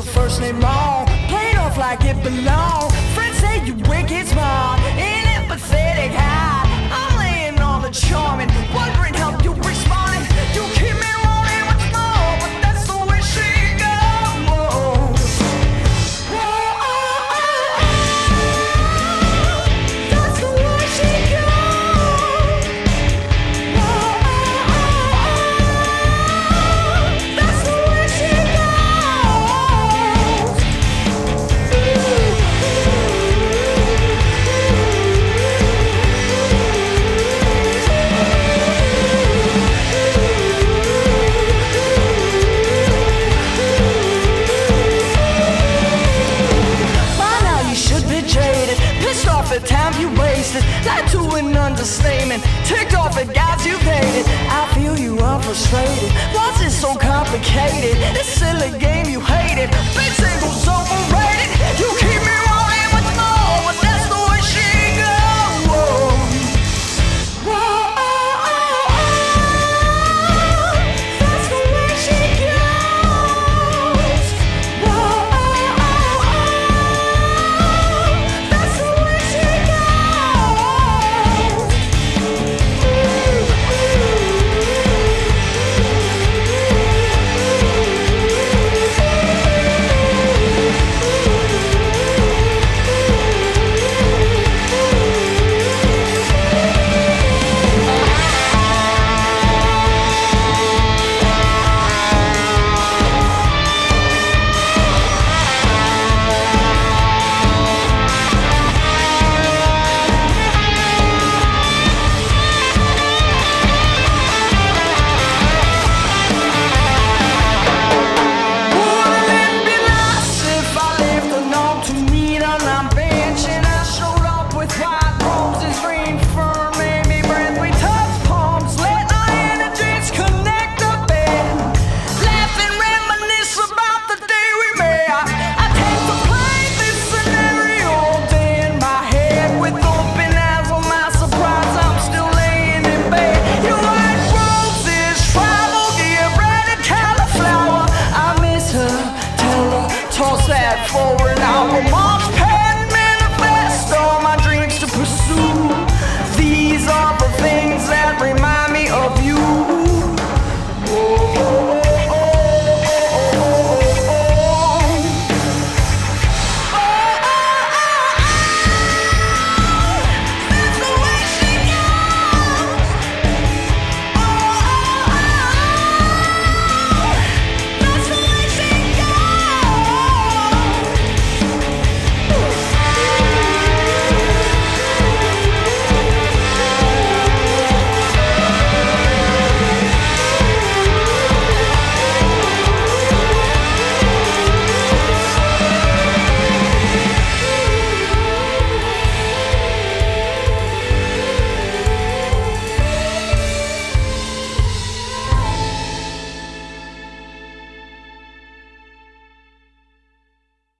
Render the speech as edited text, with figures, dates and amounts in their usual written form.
your first name wrong. Played off like it belonged. Friends say you wicked smart, in it pathetic high. I'm laying on the charming, wondering how you responded. You keep me wanting much more, but that's the way she goes. That's the way she goes. That's the way she goes. By now you should be jaded, pissed off at time you wasted, lied to an understatement.